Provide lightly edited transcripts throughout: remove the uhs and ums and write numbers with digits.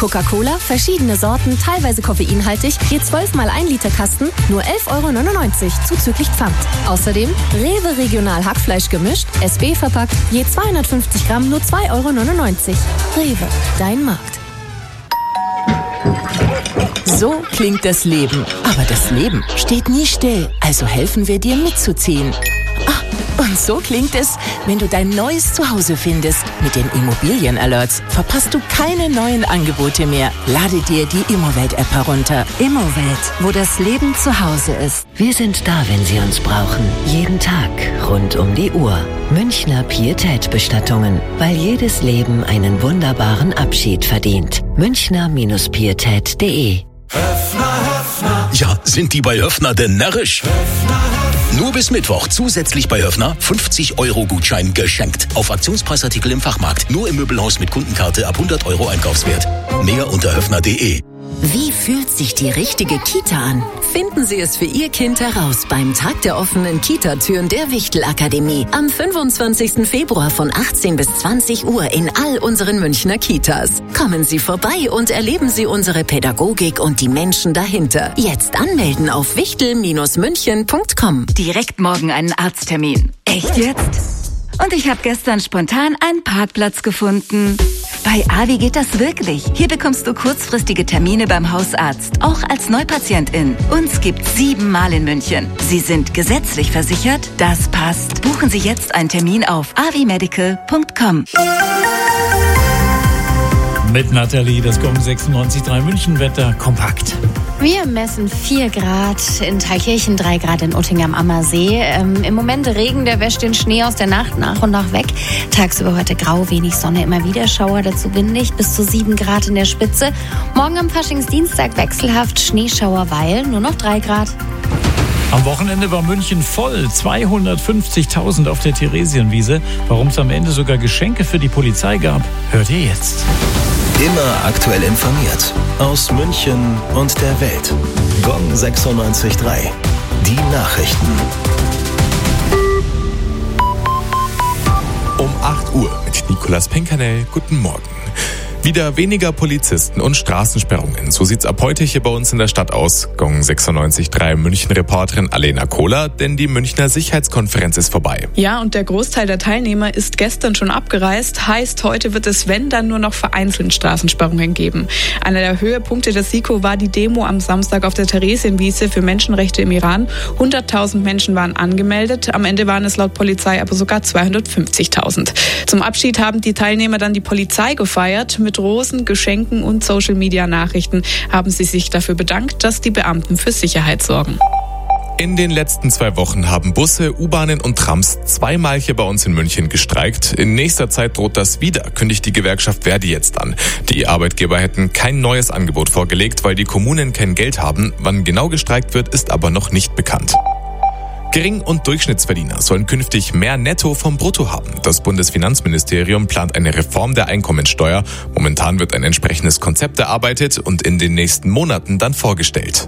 Coca-Cola, verschiedene Sorten, teilweise koffeinhaltig, je 12 mal 1 Liter Kasten, nur 11,99 € zuzüglich Pfand. Außerdem Rewe Regional Hackfleisch gemischt, SB verpackt, je 250 Gramm, nur 2,99 €. Rewe, dein Markt. So klingt das Leben. Aber das Leben steht nie still. Also helfen wir dir mitzuziehen. Und so klingt es, wenn du dein neues Zuhause findest. Mit den Immobilien-Alerts verpasst du keine neuen Angebote mehr. Lade dir die Immowelt-App herunter. Immowelt, wo das Leben zu Hause ist. Wir sind da, wenn Sie uns brauchen. Jeden Tag, rund um die Uhr. Münchner Pietät-Bestattungen, weil jedes Leben einen wunderbaren Abschied verdient. Münchner-pietät.de. Ja, sind die bei Höffner denn närrisch? Nur bis Mittwoch zusätzlich bei Höffner 50-€ geschenkt. Auf Aktionspreisartikel im Fachmarkt. Nur im Möbelhaus mit Kundenkarte ab 100 € Einkaufswert. Mehr unter höffner.de. Wie fühlt sich die richtige Kita an? Finden Sie es für Ihr Kind heraus beim Tag der offenen Kita-Türen der Wichtel-Akademie am 25. Februar von 18 bis 20 Uhr in all unseren Münchner Kitas. Kommen Sie vorbei und erleben Sie unsere Pädagogik und die Menschen dahinter. Jetzt anmelden auf wichtel-münchen.com. Direkt morgen einen Arzttermin. Echt jetzt? Und ich habe gestern spontan einen Parkplatz gefunden. Bei Avi geht das wirklich. Hier bekommst du kurzfristige Termine beim Hausarzt, auch als Neupatientin. Uns gibt's 7 Mal in München. Sie sind gesetzlich versichert? Das passt. Buchen Sie jetzt einen Termin auf avimedical.com. Mit Nathalie, das Gong 96.3 München Wetter kompakt. Wir messen 4 Grad in Thalkirchen, 3 Grad in Utting am Ammersee. Im Moment Regen, der wäscht den Schnee aus der Nacht nach und nach weg. Tagsüber heute grau, wenig Sonne, immer wieder Schauer, dazu windig, bis zu 7 Grad in der Spitze. Morgen am Faschingsdienstag wechselhaft Schneeschauer, weil nur noch 3 Grad. Am Wochenende war München voll, 250.000 auf der Theresienwiese. Warum es am Ende sogar Geschenke für die Polizei gab, hört ihr jetzt. Immer aktuell informiert. Aus München und der Welt. Gong 96.3. Die Nachrichten. Um 8 Uhr mit Nicolas Pinkanell. Guten Morgen. Wieder weniger Polizisten und Straßensperrungen. So sieht's ab heute hier bei uns in der Stadt aus. Gong 96.3 München-Reporterin Alena Kohler, denn die Münchner Sicherheitskonferenz ist vorbei. Ja, und der Großteil der Teilnehmer ist gestern schon abgereist. Heißt, heute wird es, wenn, dann nur noch vereinzelt Straßensperrungen geben. Einer der Höhepunkte der SiKo war die Demo am Samstag auf der Theresienwiese für Menschenrechte im Iran. 100.000 Menschen waren angemeldet. Am Ende waren es laut Polizei aber sogar 250.000. Zum Abschied haben die Teilnehmer dann die Polizei gefeiert. Mit Rosen, Geschenken und Social-Media-Nachrichten haben sie sich dafür bedankt, dass die Beamten für Sicherheit sorgen. In den letzten 2 Wochen haben Busse, U-Bahnen und Trams 2-mal hier bei uns in München gestreikt. In nächster Zeit droht das wieder, kündigt die Gewerkschaft Verdi jetzt an. Die Arbeitgeber hätten kein neues Angebot vorgelegt, weil die Kommunen kein Geld haben. Wann genau gestreikt wird, ist aber noch nicht bekannt. Gering- und Durchschnittsverdiener sollen künftig mehr Netto vom Brutto haben. Das Bundesfinanzministerium plant eine Reform der Einkommensteuer. Momentan wird ein entsprechendes Konzept erarbeitet und in den nächsten Monaten dann vorgestellt.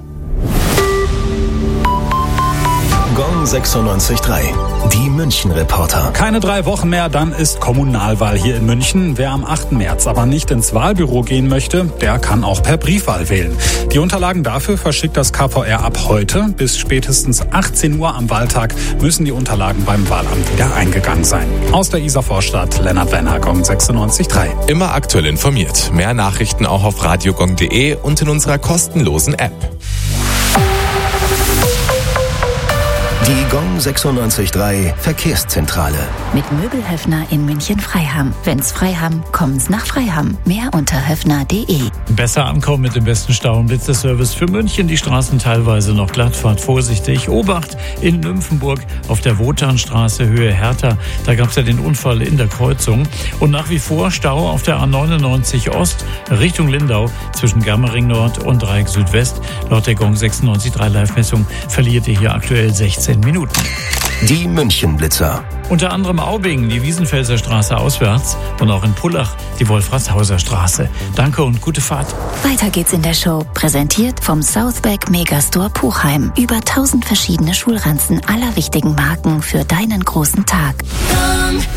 Gong 96.3. Die München-Reporter. Keine 3 Wochen mehr, dann ist Kommunalwahl hier in München. Wer am 8. März aber nicht ins Wahlbüro gehen möchte, der kann auch per Briefwahl wählen. Die Unterlagen dafür verschickt das KVR ab heute. Bis spätestens 18 Uhr am Wahltag müssen die Unterlagen beim Wahlamt wieder eingegangen sein. Aus der Isarvorstadt, Lennart Wenner, Gong 96.3. Immer aktuell informiert. Mehr Nachrichten auch auf radiogong.de und in unserer kostenlosen App. Die Gong 96.3 Verkehrszentrale. Mit Möbelhöffner in München-Freiham. Wenn's Freiham, kommen's nach Freiham. Mehr unter höffner.de. Besser ankommen mit dem besten Stau- und Blitzeservice für München. Die Straßen teilweise noch glatt, fahrt vorsichtig. Obacht in Nymphenburg auf der Wotanstraße Höhe Hertha. Da gab's ja den Unfall in der Kreuzung. Und nach wie vor Stau auf der A99 Ost Richtung Lindau zwischen Germering Nord und Dreieck Südwest. Laut der Gong 96.3 Live-Messung verliert ihr hier aktuell 16 Minuten. Die München-Blitzer. Unter anderem Aubing, die Wiesenfelser Straße auswärts und auch in Pullach die Wolfratshauser Straße. Danke und gute Fahrt. Weiter geht's in der Show. Präsentiert vom Southback Megastore Puchheim. Über 1000 verschiedene Schulranzen aller wichtigen Marken für deinen großen Tag. Gong 96.3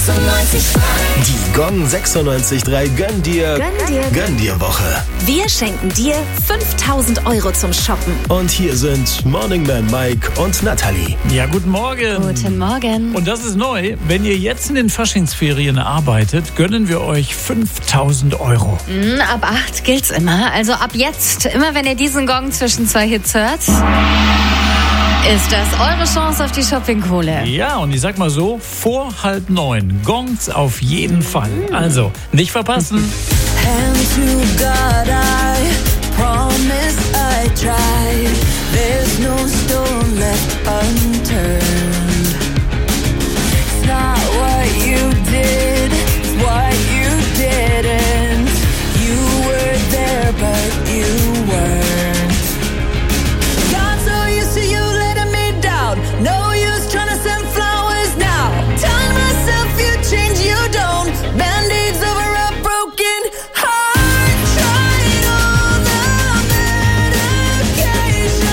Die Gong 96.3 Gönn dir Woche. Wir schenken dir 5.000 Euro zum Shoppen. Und hier sind Morning Man Mike und Nathalie. Ja, guten Morgen. Guten Morgen. Und das ist neu. Wenn ihr jetzt in den Faschingsferien arbeitet, gönnen wir euch 5.000 Euro. Ab 8 gilt's immer. Also ab jetzt, immer wenn ihr diesen Gong zwischen zwei Hits hört, ist das eure Chance auf die Shoppingkohle. Ja, und ich sag mal so, vor 8:30 Gongs auf jeden Fall. Also, nicht verpassen. Hand to God, I promise I tried. There's no stone left unturned. It's not what you did, it's what you didn't. You were there, but you weren't. Got so used to you letting me down. No use trying to send flowers now. Telling myself you change, you don't. Band-aids over a broken heart. Tried all the medications.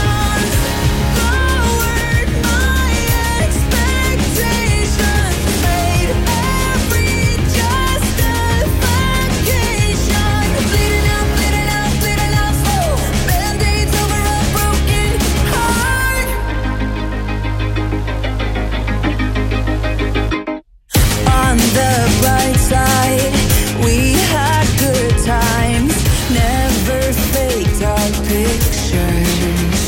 Lowered my expectations. Made every justification. Bleeding out slow. Band-aids over a broken heart. On the bright side, we had good times, never faked our pictures.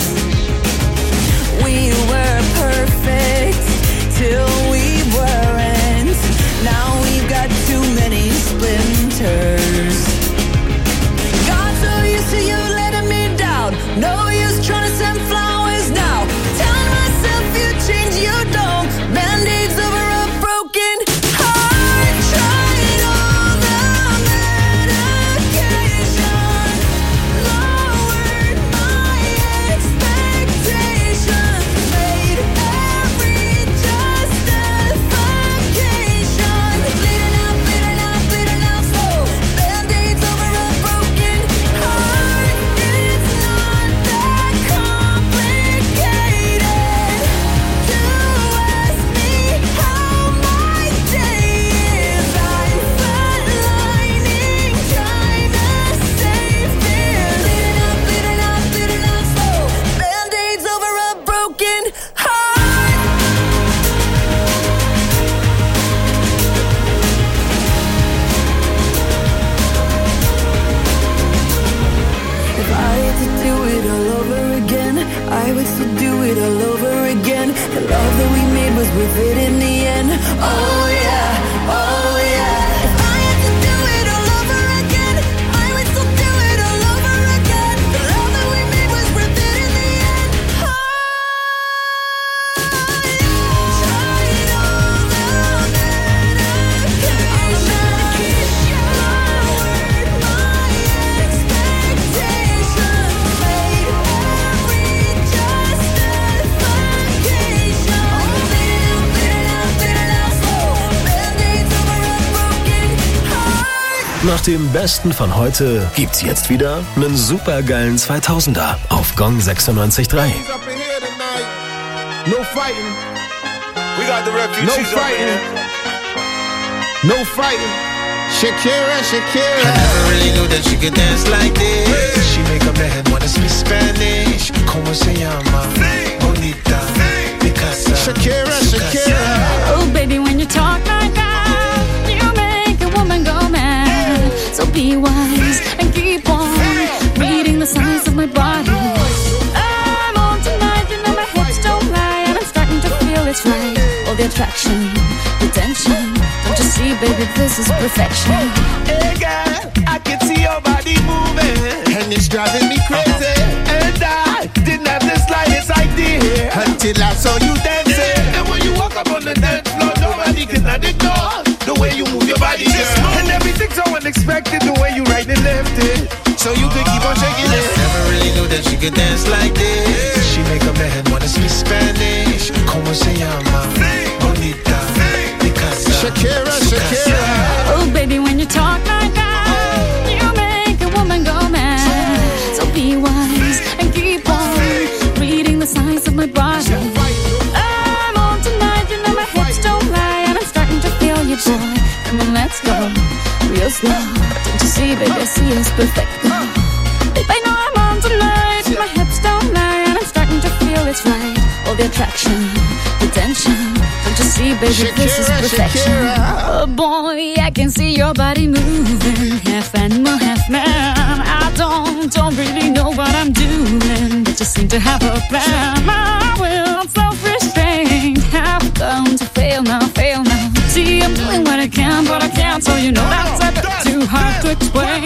We were perfect till we weren't. Now we've got too many splinters. Got so used to you letting me down. No use trying to send flowers now. Telling myself you change, you don't. Band-aids over a broken heart. Tried all the medication. Lowered my expectations. Made every justification. Bleeding out slow. Band-aids over a broken heart. It's not that complicated to ask me how my day is. I'm flatlining, trying to save fear. Bleeding out slow. Band-aids over a broken heart. If I had to do it all over again, I would still do it all over again. The love that we made was worth it in the end. Oh yeah, oh yeah. If I had to do it all over again, I would still do it all over again. The love that we made was worth it in the end. Oh yeah. Tried all the medication. Lowered my expectations. Made every justification. Bleeding out slow. Band-aids over a broken heart. Nach dem Besten von heute gibt's jetzt wieder einen supergeilen 2000er auf Gong 96.3. No fighting. We got the refugees. No fighting. No fighting. Shakira. I never really knew that she could dance like this. She make a man wanna speak Spanish. Como se llama? Bonita. Picasa. Shakira. Oh, baby, when you talk like that, you make a woman go mad. So be wise and keep on reading the signs of my body. I'm on tonight, you know my hips don't lie, and I'm starting to feel it's right. All the attraction, the tension. Don't you see, baby, this is perfection. Hey girl, I can see your body moving, And it's driving me crazy. and I didn't have the slightest idea Until I saw you dancing. And when you walk up on the dance floor, nobody can ignore the way you move your body, girl. And everything's so unexpected, the way you right and left it, so you could keep on shaking it. Never really knew that she could dance like this. She make a man wanna speak Spanish. Como se llama? Bonita. Picasa. Shakira. Oh, baby, when you talk like that, you make a woman go mad. So be wise and keep on reading the signs of my body. I'm on tonight, you know my hips don't lie, and I'm starting to feel you, boy. on, let's go. Real slow. Don't you see, baby, I see it's perfect. Babe, I know I'm on tonight. My hips don't lie, and I'm starting to feel it's right. All the attraction, the tension. Don't you see, baby, this is perfection. Oh boy, I can see your body moving, half animal, half man. I don't really know what I'm doing, but just seem to have a plan. My will, self-restraint, have come to fail now. See, I'm doing what I can, but I can't, so you know that's a bit too hard to explain.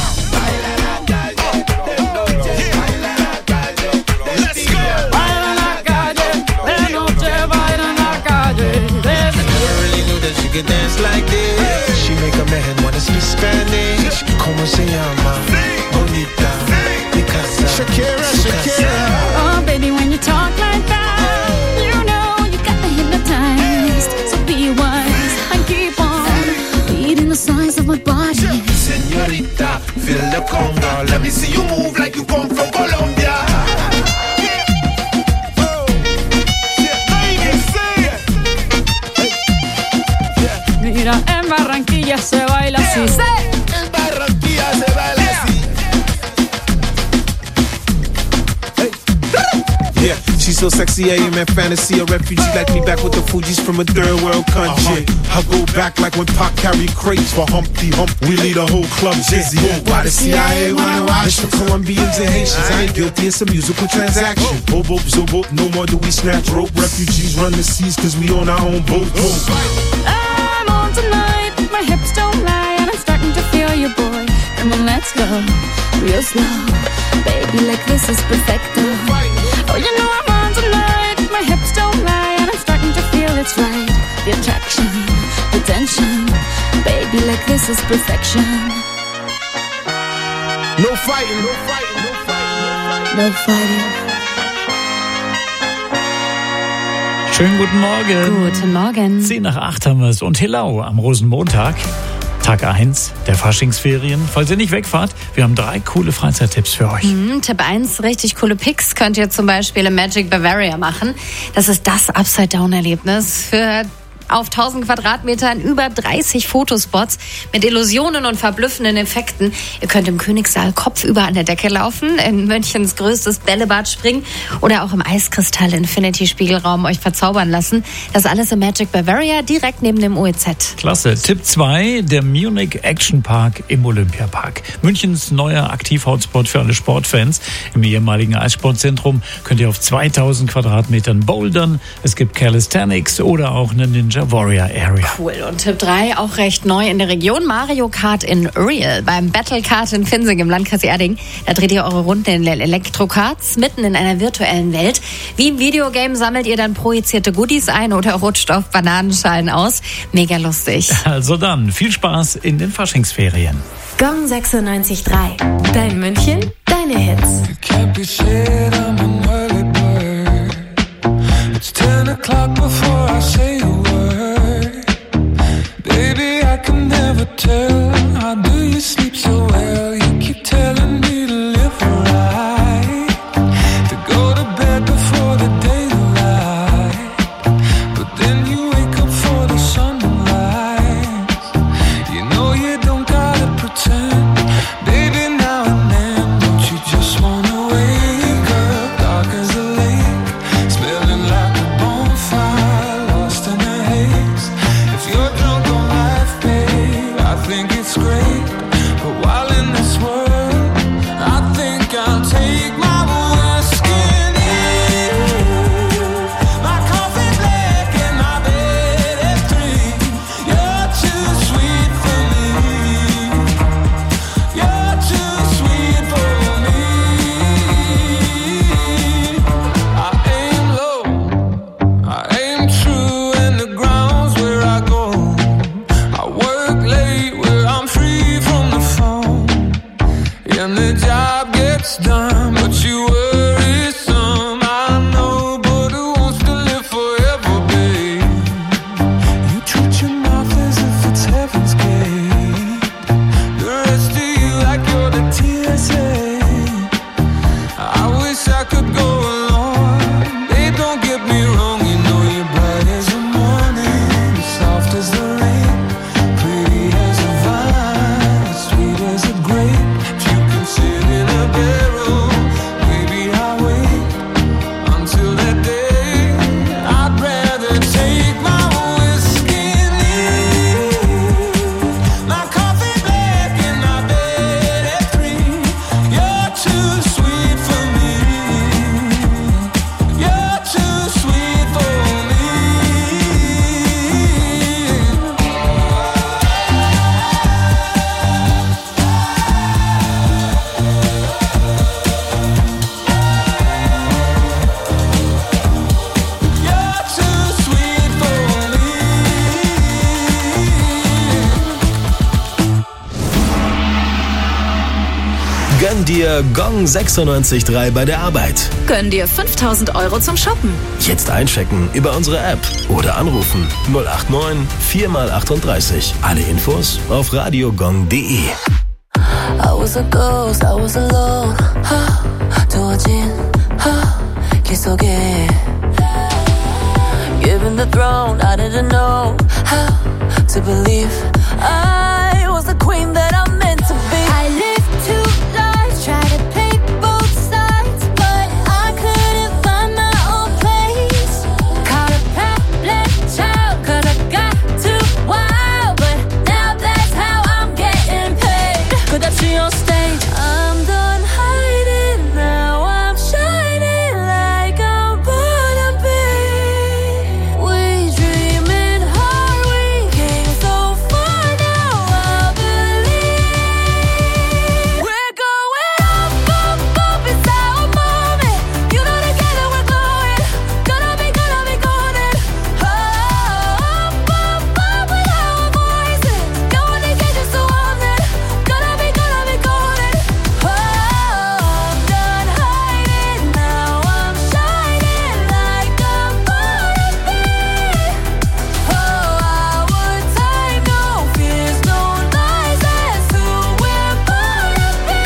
Can dance like this. She make a man wanna speak Spanish. Como se llama? Bonita. Picasa. Shakira. Oh, baby, when you talk like that, you know you got me hypnotized. So be wise and keep on beating the size of my body. Señorita, feel the conga. Let me see you move like you come from Colombia. Mira, en Barranquilla se baila así. En Barranquilla se baila así. Yeah, she's so sexy, I am in fantasy. A refugee like me back with the Fugees from a third world country. I go back like when Pac carried crates for Humpty Hump. We lead a whole club dizzy. Why the CIA wanna watch? It's for Colombians and Haitians. I ain't guilty, it's a musical transaction. Boop, boop, zo, boop, no more do we snatch rope. Refugees run the seas cause we own our own boat. I'm on tonight, my hips don't lie, and I'm starting to feel you, boy. Come on, let's go, real slow. Baby, like this is perfecto. Oh, you know I'm on tonight, my hips don't lie, and I'm starting to feel it's right. The attraction, the tension. Baby, like this is perfection. No fighting, no fighting, no fighting, no fighting. Schönen guten Morgen. Guten Morgen. 7:08 haben wir es. Und Hillau am Rosenmontag. Tag 1 der Faschingsferien. Falls ihr nicht wegfahrt, wir haben 3 coole Freizeittipps für euch. Tipp 1, richtig coole Picks könnt ihr zum Beispiel im Magic Bavaria machen. Das ist das Upside-Down-Erlebnis für auf 1000 Quadratmetern über 30 Fotospots mit Illusionen und verblüffenden Effekten. Ihr könnt im Königssaal kopfüber an der Decke laufen, in Münchens größtes Bällebad springen oder auch im Eiskristall Infinity Spiegelraum euch verzaubern lassen. Das alles im Magic Bavaria direkt neben dem OEZ. Klasse. Tipp 2, der Munich Action Park im Olympiapark. Münchens neuer Aktiv-Hotspot für alle Sportfans. Im ehemaligen Eissportzentrum könnt ihr auf 2000 Quadratmetern bouldern. Es gibt Calisthenics oder auch eine Ninja Warrior Area. Cool. Und Tipp 3, auch recht neu in der Region, Mario Kart in Real. Beim Battle Kart in Finsing im Landkreis Erding. Da dreht ihr eure Runden in Elektrokarts mitten in einer virtuellen Welt. Wie im Videogame sammelt ihr dann projizierte Goodies ein oder rutscht auf Bananenschalen aus. Mega lustig. Also dann, viel Spaß in den Faschingsferien. Gong 96.3. Dein München, deine Hits. It's 10 o'clock before I say a word. Baby, I can never tell. How do you sleep so well? You keep telling me to live right, to go to bed before the daylight. But then you wake up for the sunrise. You know you don't gotta pretend. Baby, now and then, don't you just wanna wake up dark as a lake, smelling like a bonfire, lost in a haze. If you're drunk on life, babe, I think it's great. But while in this world, I think I'll take my whiskey and you. My coffee black and my bed at 3. You're too sweet for me. You're too sweet for me. I aim low, I aim true, and the ground's where I go. I work late where I'm free from the phone, and the job gets done, but you worry some. I know, but who wants to live forever, babe? You treat your mouth as if it's heaven's gate. The rest of you like you're the TSA. I wish I could go along. Babe, don't get me wrong, you know you're bright as the morning, soft as the rain, pretty Gönn dir Gong 96.3 bei der Arbeit. Gönn dir 5.000 Euro zum Shoppen. Jetzt einchecken über unsere App oder anrufen 089 4x38. Alle Infos auf radiogong.de. I was a ghost, I was alone. 두어진 길 속에 Given the throne, I didn't know how to believe I was the queen that I'm meant to be. I lived two lives, tried to play both sides, but I couldn't find my own place. Caught a problem child, 'cause I got too wild, but now that's how I'm getting paid. 끝없이 on stage, I'm done hiding, now I'm shining like I'm born to be. We dreaming hard, we came so far, now I believe. We're going up, up, up, it's our moment. You know together we're glowing, gonna be golden. Up, up, up with our voices, going to get you so warm then, gonna be golden. Oh, I'm done hiding, now I'm shining like I'm born to be. Oh, our time, no fears, no lies, that's who we're born to be.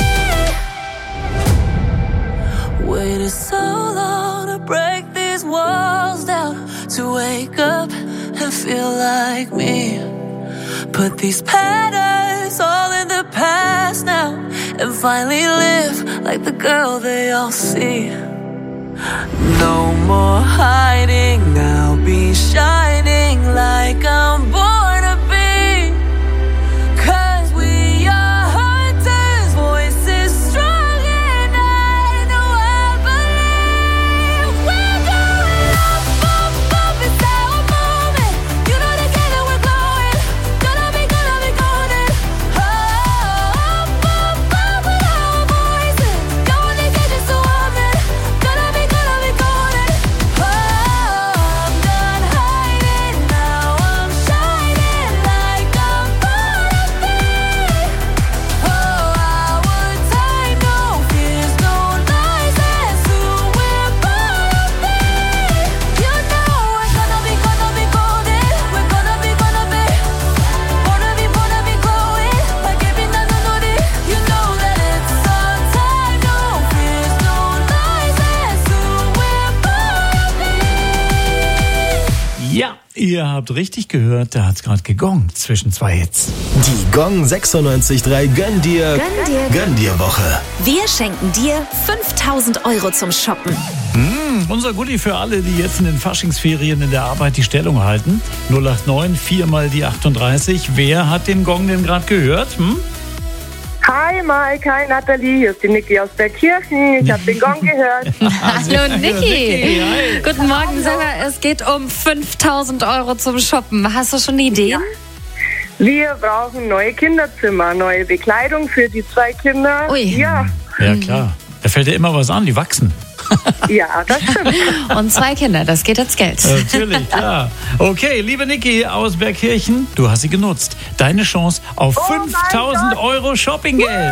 Waited so long to break these walls down, to wake up and feel like me. Put these patterns all in the past now, and finally live like the girl they all see. No more hiding, I'll be shining like I'm born to be. 'Cause we are hunters, voices strong, and I know I believe. We're going up, up, up, it's our moment. You know together we're glowing, gonna be golden. Oh, up, up, up with our voices, going to get you so warm then, gonna be golden. Oh, I'm done hiding, now I'm shining like I'm born to be. Oh, our time, no fears, no lies, that's who we're born to be. You know we're gonna be golden. We're gonna be glowing like every night on it. You know that it's our time, no fears, no lies, that's who we're born to be. Ja, ihr habt richtig gehört, da hat's gerade gegongt zwischen zwei Hits. Die Gong 96.3 Gönn dir Woche. Wir schenken dir 5.000 Euro zum Shoppen. Unser Goodie für alle, die jetzt in den Faschingsferien in der Arbeit die Stellung halten. 089 4x38. Wer hat den Gong denn gerade gehört? Hi Mike, hi Nathalie, hier ist die Niki aus Bergkirchen. Ich habe den Gong gehört. Hallo Niki. Hi. Guten Morgen, sag mal, es geht um 5.000 Euro zum Shoppen. Hast du schon Ideen? Wir brauchen neue Kinderzimmer, neue Bekleidung für die 2 Kinder. Ui. Ja, Klar. Da fällt ja immer was an, die wachsen. ja, das stimmt. Und 2 Kinder, das geht ins Geld. Natürlich, klar. Okay, liebe Niki aus Bergkirchen, du hast sie genutzt. Deine Chance auf 5.000 Euro Shoppinggeld.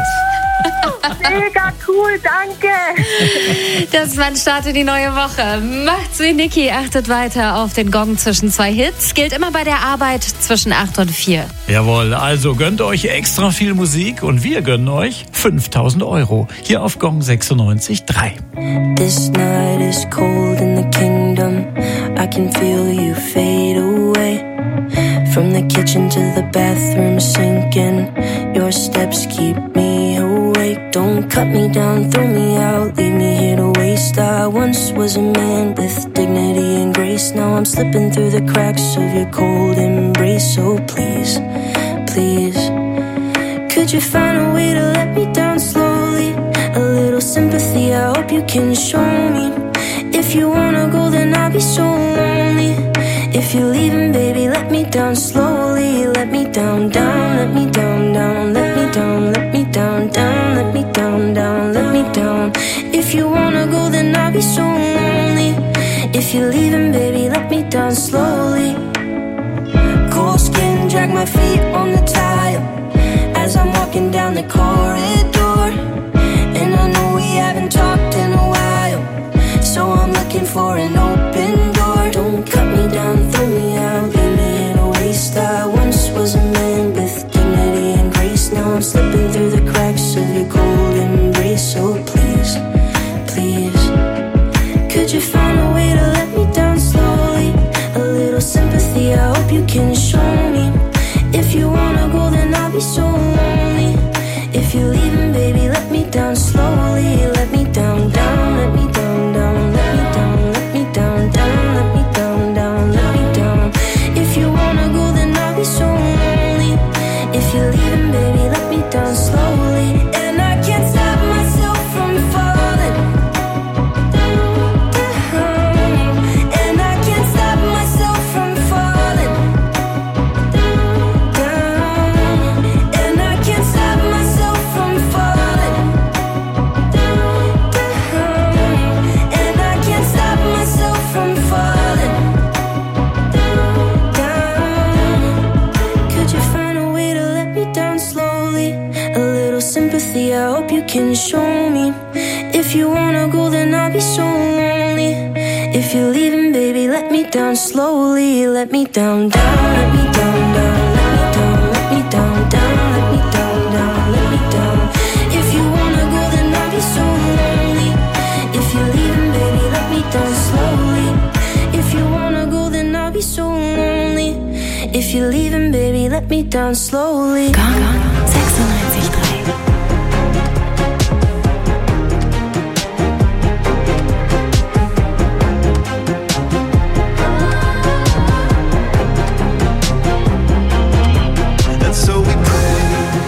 Mega cool, danke. Das Mann startet die neue Woche. Macht's wie Niki, achtet weiter auf den Gong zwischen 2 Hits. Gilt immer bei der Arbeit zwischen 8 und 4. Jawohl, also gönnt euch extra viel Musik und wir gönnen euch 5.000 Euro hier auf Gong 96.3. This night is cold in the kingdom. I can feel you fade away. From the kitchen to the bathroom sinking. Your steps keep me awake. Don't cut me down, throw me out, leave me here to waste. I once was a man with dignity and grace. Now I'm slipping through the cracks of your cold embrace. So please, please, could you find a way to let me down slowly? A little sympathy, I hope you can show me. If you wanna go, then I'll be so lonely. If you're leaving, baby, let me down slowly. Let me down, down, let me down, down, let me down, let me down, down, let me down, down, let me down. If you wanna go, then I'll be so lonely. If you're leaving, baby, let me down slowly. Cold skin, drag my feet on the tile as I'm walking down the corridor. can show me. If you wanna go, then I'll be so lonely. If you're leaving, baby, let me down slowly. Let me down, down, let me down, down, let me down, let me down, down, let me down, down, let me down. If you wanna go, then I'll be so lonely. If you're leaving, baby, let me down slowly. And I can't stop myself from falling down. And I can't stop myself from falling down. And I can't stop myself from falling down. And I can't stop myself from falling down. Could you find a way to let me down slowly? A little sympathy, I hope you can show me. If you wanna go, then I'll be so lonely. If you're leaving, baby, let me down slowly. Let me down, down, let me down, down, let me down, let me down, down, let me down, down, let me down. If you wanna go, then I'll be so lonely. If you're leaving, baby, let me down slowly. If you wanna go, then I'll be so lonely. If you're leaving, baby, let me down slowly. Gone 96.3. And so we pray.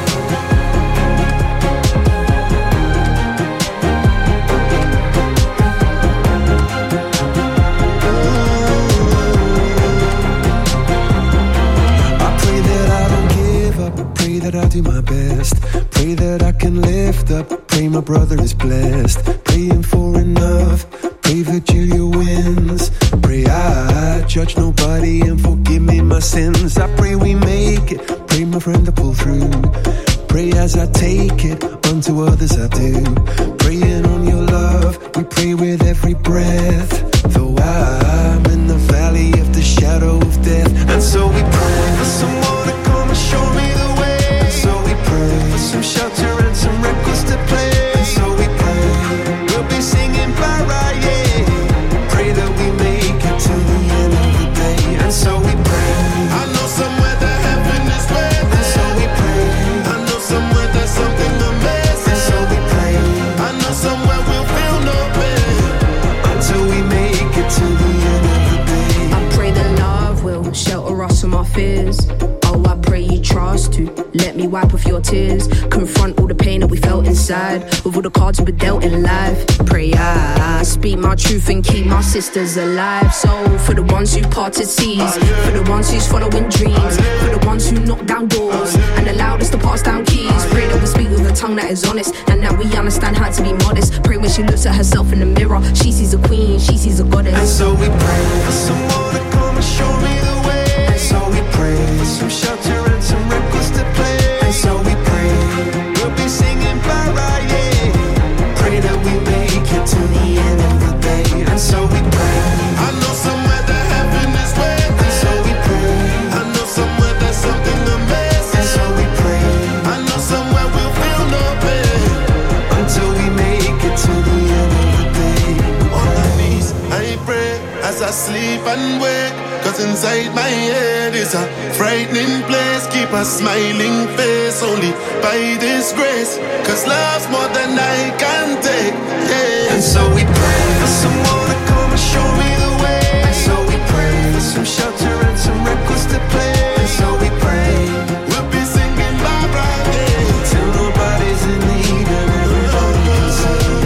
I pray that I don't give up. I pray that I do my best. Pray that I can lift up. Pray my brother is blessed. Praying for enough. Pray Virgilia wins. Pray I judge nobody and forgive me my sins. I pray we make it. Pray my friend to pull through. Pray as I take it, unto others I do. Praying on your love, we pray with every breath. Though I'm in the valley of the shadow of death. And so we pray for someone to come and show me the way. And so we pray for some shelter and some records to play. And so we pray, we'll be singing para, yeah. Pray that we make it to the end of the day. And so we pray, I know somewhere that heaven is waiting. And so we pray, I know somewhere there's something amazing. And so we pray, I know somewhere we'll feel no pain until we make it to the end of the day. I pray that love will shelter us from our fears. Oh, I pray you trust to let me wipe off your tears. Confront all the pain that we felt inside with all the cards we were dealt in life. Pray I speak my truth and keep my sisters alive. So for the ones who parted seas, for the ones who's following dreams, for the ones who knock down doors and allowed us to pass down keys. Pray that we speak with a tongue that is honest and that we understand how to be modest. Pray when she looks at herself in the mirror, she sees a queen, she sees a goddess. And so we pray for someone to come and show me the way. And so we pray for some shelter and some records to play. And so we pray, we'll be singing para, yeah. Pray that we make it to the end of the day. And so we pray, I know somewhere that heaven is waiting. And so we pray, I know somewhere there's something amazing. And so we pray, I know somewhere we'll feel no pain until we make it to the end of the day. On my knees, I pray as I sleep and wake. Cause inside my head is a frightening place. Keep a smiling face only by this grace. Cause love's more than I can take, yeah. And so we pray for someone to come and show me the way. And so we pray for some shelter and some records to play. And so we pray, we'll be singing Barbara, yeah. Till nobody's in need and everybody can sing.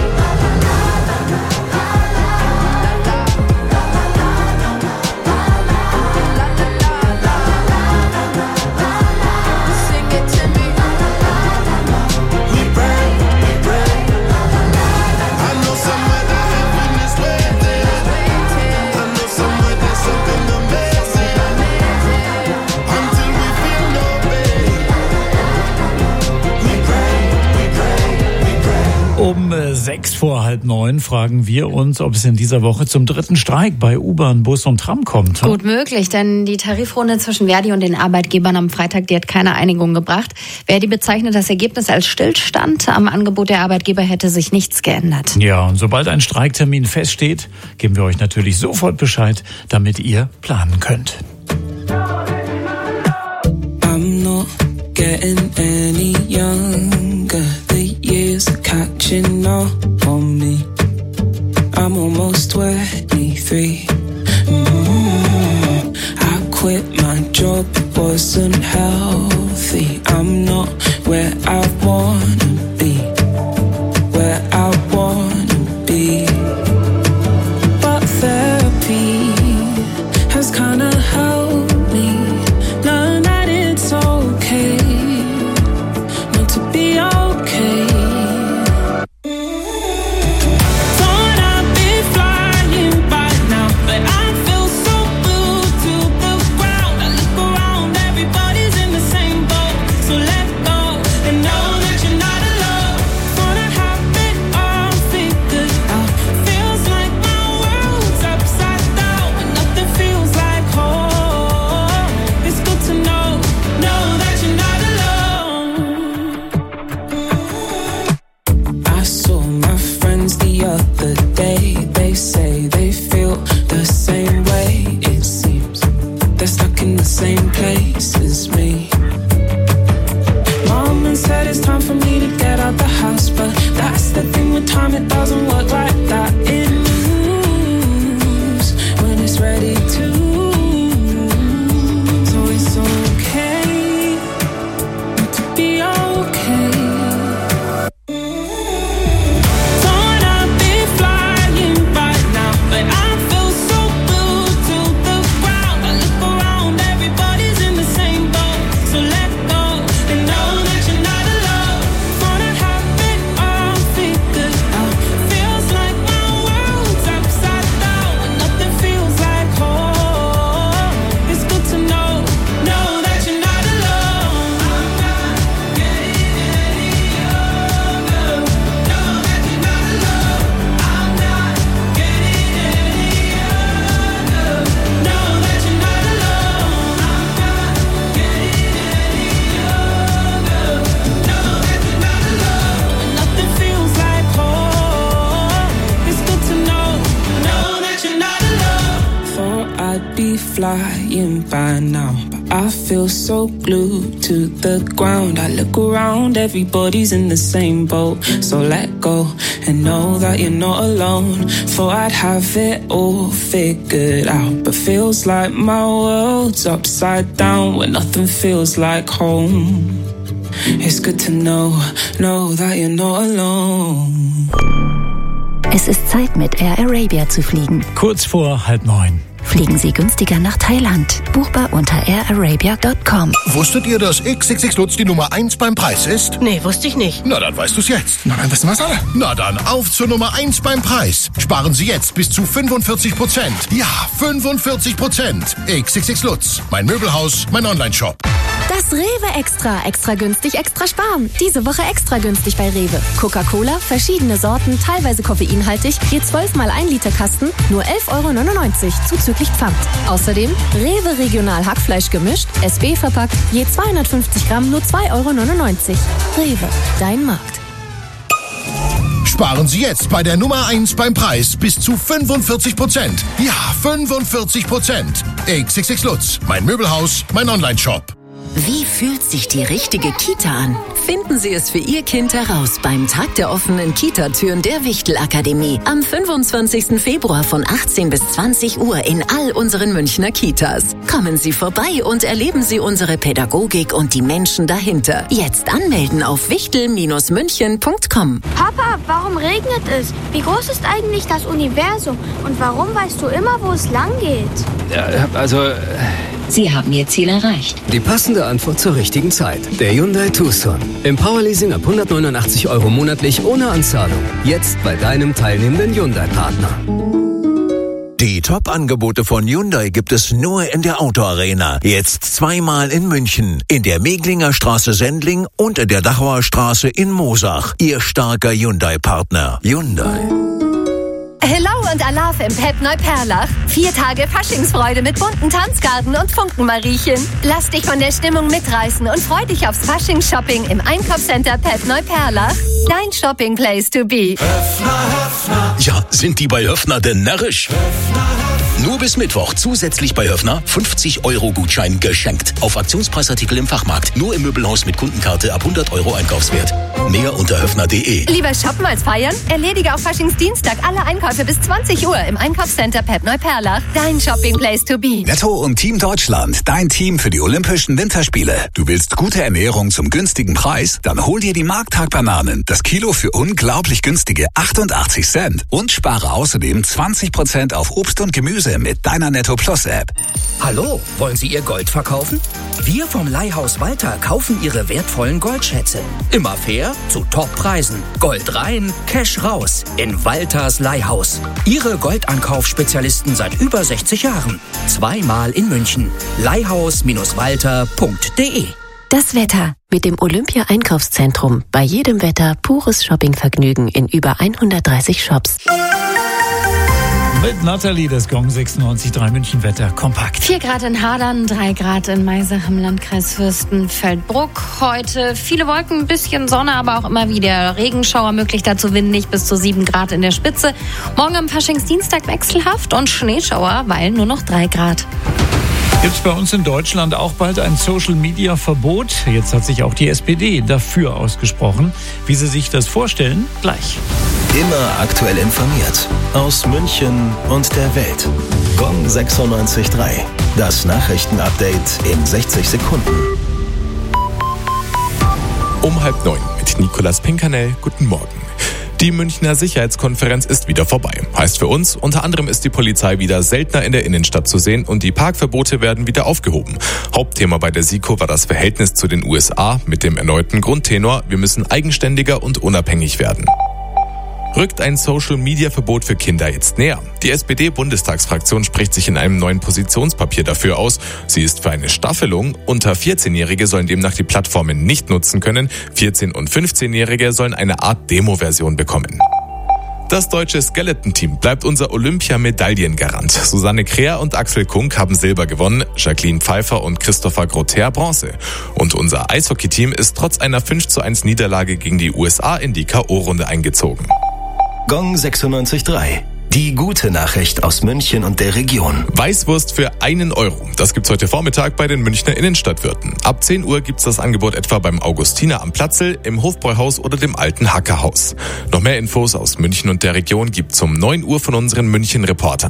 Um 8:06 fragen wir uns, ob es in dieser Woche zum dritten Streik bei U-Bahn, Bus und Tram kommt. Gut möglich, denn die Tarifrunde zwischen Verdi und den Arbeitgebern am Freitag, die hat keine Einigung gebracht. Verdi bezeichnet das Ergebnis als Stillstand. Am Angebot der Arbeitgeber hätte sich nichts geändert. Ja, und sobald ein Streiktermin feststeht, geben wir euch natürlich sofort Bescheid, damit ihr planen könnt. getting any younger. The years are catching up on me. I'm almost 23. I quit my job, it wasn't healthy. I'm not where I wanna be, where I wanna be. But therapy has kinda helped me learn that it's okay not to be okay. Thought I'd be flying by now, but I feel so glued to the ground. I look around, everybody's in the same boat. So let go and know that you're not alone. Thought I have it all figured out. Feels like my world's upside down and nothing feels like home. It's good to know that you're not alone. I saw my friends the other day. They say they feel the same way. It seems they're stuck in the same place as me. Mom said it's time for me to get out the house, but that's the thing with time, it doesn't work like that. It moves when it's ready to. So it's okay not to be okay. Thought I'd be flying by now, but I feel so glued to the ground. I look around, everybody's in the same boat. So let go and know that you're not alone. Thought I have it all figured out. Feels like my world's upside down and nothing feels like home. It's good to know that you're not alone. I'm not getting any younger. Know that you're not alone. I'm not getting any younger. Know that you're not alone. I'm not getting any younger. Know that you're not alone. And nothing feels like home. It's good to know that you're not alone. Thought I'd be flying by now, but I feel so glued to the ground. I look around, everybody's in the same boat. So let go and know that you're not alone. Thought I'd have it all figured out, but feels like my world's upside down when nothing feels like home. It's good to know that you're not alone. Es ist Zeit, mit Air Arabia zu fliegen. Kurz vor 8:30. Fliegen Sie günstiger nach Thailand. Buchbar unter airarabia.com. Wusstet ihr, dass XXX Lutz die Nummer 1 beim Preis ist? Nee, wusste ich nicht. Na, dann weißt du's jetzt. Na, dann wissen wir's alle. Na, dann auf zur Nummer 1 beim Preis. Sparen Sie jetzt bis zu 45%. Ja, 45%. XXX Lutz. Mein Möbelhaus, mein Online-Shop. Das Rewe Extra. Extra günstig, extra sparen. Diese Woche extra günstig bei Rewe. Coca-Cola, verschiedene Sorten, teilweise koffeinhaltig, je 12 mal 1 Liter Kasten, nur 11,99 € zuzüglich Pfand. Außerdem Rewe Regional Hackfleisch gemischt, SB verpackt, je 250 Gramm, nur 2,99 €. Rewe, dein Markt. Sparen Sie jetzt bei der Nummer 1 beim Preis bis zu 45%. Ja, 45%. XXX Lutz. Mein Möbelhaus, mein Online-Shop. Wie fühlt sich die richtige Kita an? Finden Sie es für Ihr Kind heraus beim Tag der offenen Kita-Türen der Wichtel-Akademie am 25. Februar von 18 bis 20 Uhr in all unseren Münchner Kitas. Kommen Sie vorbei und erleben Sie unsere Pädagogik und die Menschen dahinter. Jetzt anmelden auf wichtel-münchen.com. Papa, warum regnet es? Wie groß ist eigentlich das Universum? Und warum weißt du immer, wo es lang geht? Sie haben Ihr Ziel erreicht. Die passende Antwort zur richtigen Zeit. Der Hyundai Tucson. Im Powerleasing ab 189 € monatlich ohne Anzahlung. Jetzt bei deinem teilnehmenden Hyundai-Partner. Die Top-Angebote von Hyundai gibt es nur in der Autoarena. Jetzt zweimal in München. In der Meglinger Straße Sendling und in der Dachauer Straße in Moosach. Ihr starker Hyundai-Partner. Hyundai. Hello und Alaf im Pep Neuperlach. 4 Tage Faschingsfreude mit bunten Tanzgarten und Funkenmariechen. Lass dich von der Stimmung mitreißen und freu dich aufs Faschingsshopping im Einkaufscenter Pep Neuperlach. Dein Shopping Place to be. Ja, sind die bei Höfner denn närrisch? Nur bis Mittwoch zusätzlich bei Höfner 50-Euro-Gutschein geschenkt. Auf Aktionspreisartikel im Fachmarkt. Nur im Möbelhaus mit Kundenkarte ab 100 Euro Einkaufswert. Mehr unter höfner.de. Lieber shoppen als feiern? Erledige auf Faschingsdienstag alle Einkäufe bis 20 Uhr im Einkaufscenter Pep Neuperlach. Dein Shopping-Place to be. Netto und Team Deutschland, dein Team für die Olympischen Winterspiele. Du willst gute Ernährung zum günstigen Preis? Dann hol dir die Markttag-Bananen. Das Kilo für unglaublich günstige 88 Cent. Und spare außerdem 20% auf Obst und Gemüse mit deiner Netto Plus App. Hallo, wollen Sie Ihr Gold verkaufen? Wir vom Leihhaus Walter kaufen Ihre wertvollen Goldschätze. Immer fair, zu Toppreisen. Gold rein, Cash raus. In Walters Leihhaus. Ihre Goldankaufspezialisten seit über 60 Jahren. 2-mal in München. Leihhaus-walter.de. Das Wetter mit dem Olympia-Einkaufszentrum. Bei jedem Wetter pures Shoppingvergnügen in über 130 Shops. Mit Nathalie, das Gong 96.3 München Wetter kompakt. 4 Grad in Hadern, 3 Grad in Maisach im Landkreis Fürstenfeldbruck. Heute viele Wolken, ein bisschen Sonne, aber auch immer wieder Regenschauer möglich. Dazu windig bis zu 7 Grad in der Spitze. Morgen am Faschingsdienstag wechselhaft und Schneeschauer, weil nur noch 3 Grad. Gibt es bei uns in Deutschland auch bald ein Social-Media-Verbot? Jetzt hat sich auch die SPD dafür ausgesprochen. Wie Sie sich das vorstellen, gleich. Immer aktuell informiert. Aus München und der Welt. Gong 96.3. Das Nachrichtenupdate in 60 Sekunden. Um 8:30 mit Nicolas Pinkernell. Guten Morgen. Die Münchner Sicherheitskonferenz ist wieder vorbei. Heißt für uns, unter anderem ist die Polizei wieder seltener in der Innenstadt zu sehen und die Parkverbote werden wieder aufgehoben. Hauptthema bei der SIKO war das Verhältnis zu den USA mit dem erneuten Grundtenor, wir müssen eigenständiger und unabhängig werden. Rückt ein Social-Media-Verbot für Kinder jetzt näher? Die SPD-Bundestagsfraktion spricht sich in einem neuen Positionspapier dafür aus. Sie ist für eine Staffelung. Unter 14-Jährige sollen demnach die Plattformen nicht nutzen können. 14- und 15-Jährige sollen eine Art Demo-Version bekommen. Das deutsche Skeleton-Team bleibt unser Olympia-Medaillengarant. Susanne Kreher und Axel Kunk haben Silber gewonnen, Jacqueline Pfeiffer und Christopher Grother Bronze. Und unser Eishockey-Team ist trotz einer 5:1 Niederlage gegen die USA in die K.O.-Runde eingezogen. Gong 96.3. Die gute Nachricht aus München und der Region. Weißwurst für 1 Euro. Das gibt's heute Vormittag bei den Münchner Innenstadtwirten. Ab 10 Uhr gibt's das Angebot etwa beim Augustiner am Platzl, im Hofbräuhaus oder dem alten Hackerhaus. Noch mehr Infos aus München und der Region gibt's um 9 Uhr von unseren München-Reportern.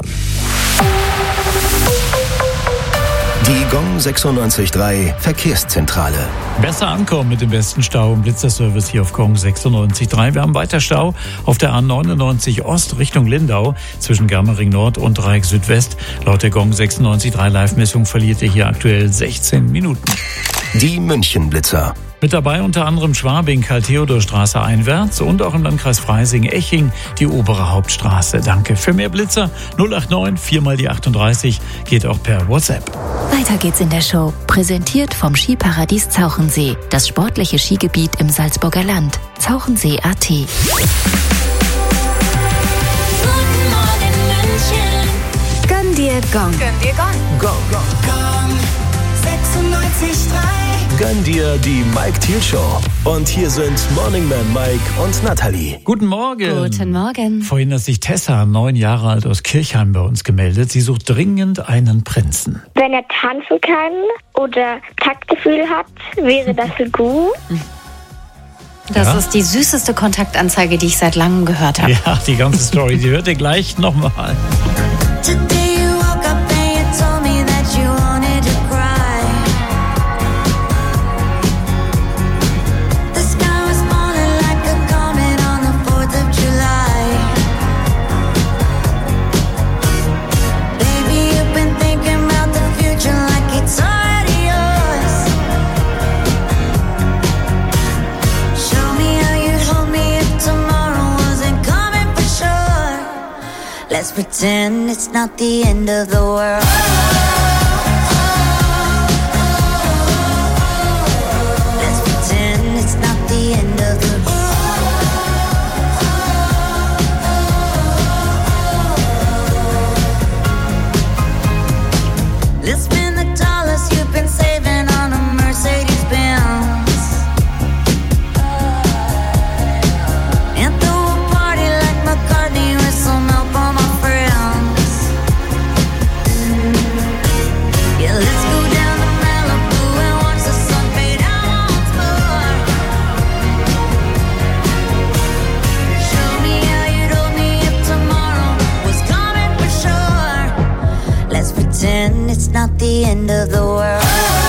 Die Gong 96.3 Verkehrszentrale. Besser ankommen mit dem besten Stau- und Blitzerservice hier auf Gong 96.3. Wir haben weiter Stau auf der A99 Ost Richtung Lindau zwischen Germering Nord und Dreieck Südwest. Laut der Gong 96.3 Live-Messung verliert ihr hier aktuell 16 Minuten. Die München-Blitzer. Mit dabei unter anderem Schwabing, Karl-Theodor-Straße einwärts und auch im Landkreis Freising-Eching die obere Hauptstraße. Danke. Für mehr Blitzer 089 4 die 38 geht auch per WhatsApp. Weiter geht's in der Show. Präsentiert vom Skiparadies Zauchensee. Das sportliche Skigebiet im Salzburger Land. Zauchensee.at. Guten Morgen München. Gönn dir Gong. Gönn dir Gong. Gong. Gong 96.3. Gönn dir die Mike Thiel Show. Und hier sind Morning Man Mike und Nathalie. Guten Morgen. Guten Morgen. Vorhin hat sich Tessa, 9 Jahre alt, aus Kirchheim bei uns gemeldet. Sie sucht dringend einen Prinzen. Wenn er tanzen kann oder Taktgefühl hat, wäre das so gut. Das ist die süßeste Kontaktanzeige, die ich seit langem gehört habe. Ja, die ganze Story, die hört ihr gleich nochmal. Today you woke up and you told me that you wanted to cry. The sky was falling like a comet on the 4th of July. Baby, you've been thinking about the future like it's already yours. Show me how you'd hold me if tomorrow wasn't coming for sure. Let's pretend it's not the end of the world. Let's pretend it's not the end of the world. Let's spend the dollars you've been saving on a Mercedes-Benz. And throw a party like McCartney with some help on my friends. not the end of the world.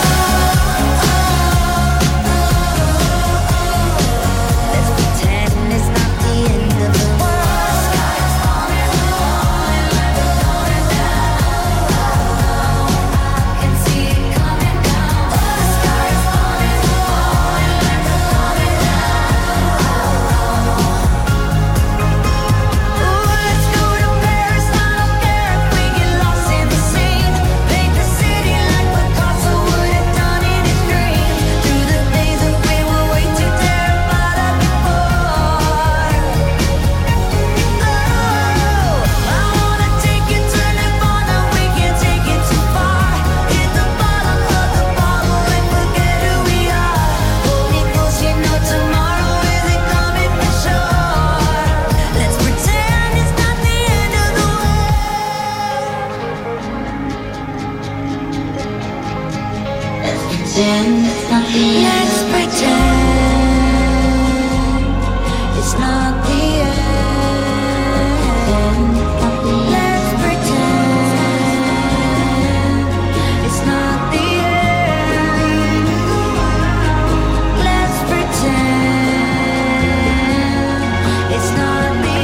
Let's pretend it's not the end. Let's pretend it's not the end. Let's pretend it's not the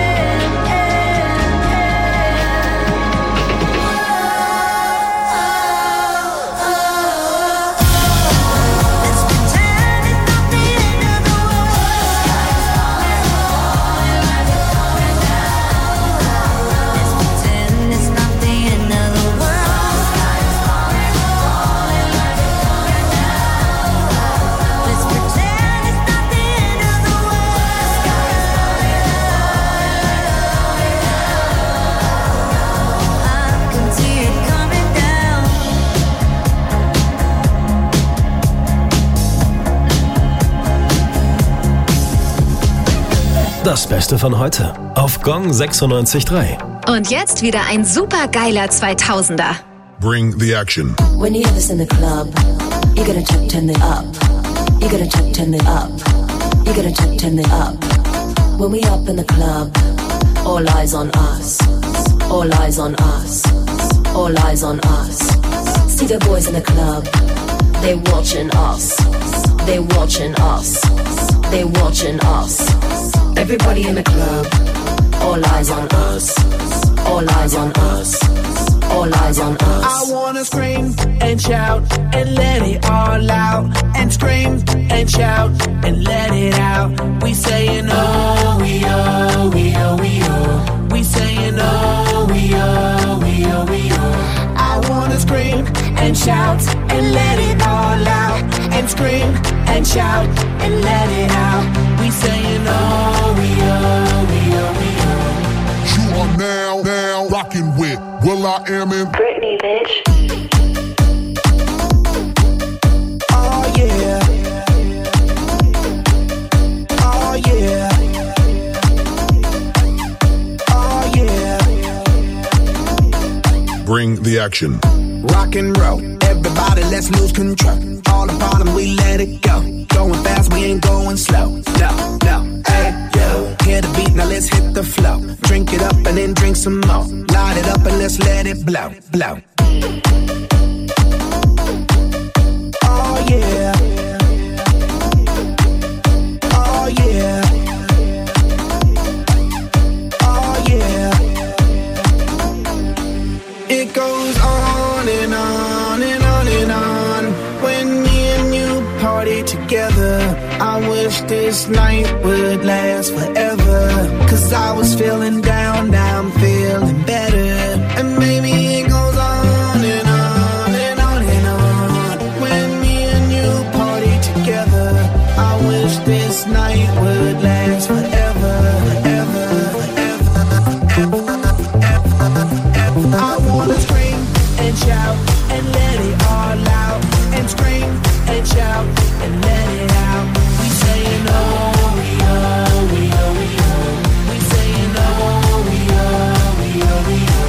Das Beste von heute auf Gong 96.3. Und jetzt wieder ein super geiler 2000er. Bring the action. When you have this in the club, you gotta turn it up. You gotta turn it up. You gotta turn it up. When we up in the club, all eyes on us. All eyes on us. All eyes on us. See the boys in the club, they watching us. They watching us. They watching us. Everybody in the club, all eyes on us. All eyes on us. All eyes on us. I wanna scream and shout and let it all out. And scream and shout and let it out. We saying oh, we oh, we oh, we oh. We saying oh, we oh, we oh, we oh. I wanna scream and shout and let it all out. And scream and shout and let it out. We saying oh, we oh, we oh, we oh. You are now rocking with will.i.am in Britney, bitch. Oh yeah. Oh yeah. Oh yeah. Bring the action. Rock and roll, everybody let's lose control. All the bottom we let it go. Going fast, we ain't going slow. No, no, hey, yo. Hear the beat, now let's hit the flow. Drink it up and then drink some more. Light it up and let's let it blow, blow. Oh yeah. Oh yeah. Oh yeah. It goes on and on and on and on. When me and you party together, I wish this night would last forever. Cause I was feeling down, now I'm feeling better. And maybe it goes on and on and on and on. When me and you party together, I wish this night would last forever, forever, forever, forever, forever. I wanna scream and shout and let it all out. And scream and shout and let it out. We saying oh, we oh, we oh, we oh. We saying oh, we oh, we oh, we oh.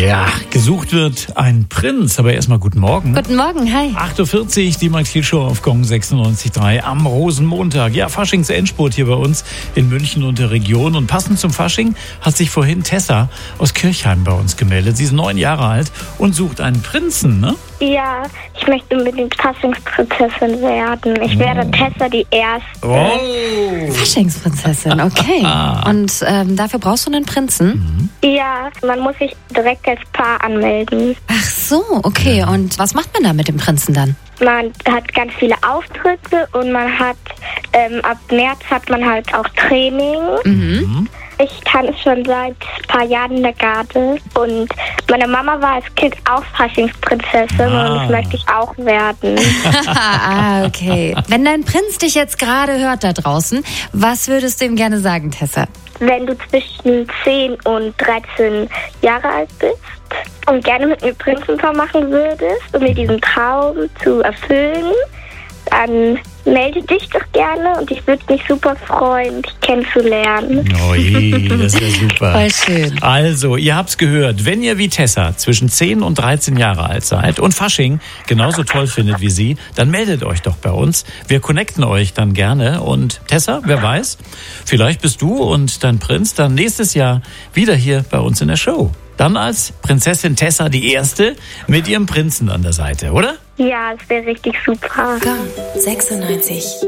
Ja, gesucht wird ein Prinz, aber erstmal guten Morgen. Guten Morgen, hi. 8.40 Uhr, die Max-Kiel-Show auf Gong 96.3 am Rosenmontag. Ja, Faschings-Endspurt hier bei uns in München und der Region. Und passend zum Fasching hat sich vorhin Tessa aus Kirchheim bei uns gemeldet. Sie ist 9 Jahre alt und sucht einen Prinzen, ne? Ja, ich möchte unbedingt Faschingsprinzessin werden. Ich werde Tessa die Erste. Oh. Faschingsprinzessin, okay. Und dafür brauchst du einen Prinzen? Ja, man muss sich direkt als Paar anmelden. Ach so, okay. Und was macht man da mit dem Prinzen dann? Man hat ganz viele Auftritte und man hat, ab März hat man halt auch Training. Ich tanze schon seit ein paar Jahren in der Garde und meine Mama war als Kind auch Faschingsprinzessin und das möchte ich auch werden. Okay. Wenn dein Prinz dich jetzt gerade hört da draußen, was würdest du ihm gerne sagen, Tessa? Wenn du zwischen 10 und 13 Jahre alt bist und gerne mit mir Prinzenpaar machen würdest, um mir diesen Traum zu erfüllen, dann melde dich doch gerne und ich würde mich super freuen, dich kennenzulernen. Oh je, das wäre super. Voll schön. Also, ihr habt's gehört, wenn ihr wie Tessa zwischen 10 und 13 Jahre alt seid und Fasching genauso toll findet wie sie, dann meldet euch doch bei uns. Wir connecten euch dann gerne. Und Tessa, wer weiß, vielleicht bist du und dein Prinz dann nächstes Jahr wieder hier bei uns in der Show. Dann als Prinzessin Tessa die Erste mit ihrem Prinzen an der Seite, oder? Ja, das wäre richtig super. Gong 96.3.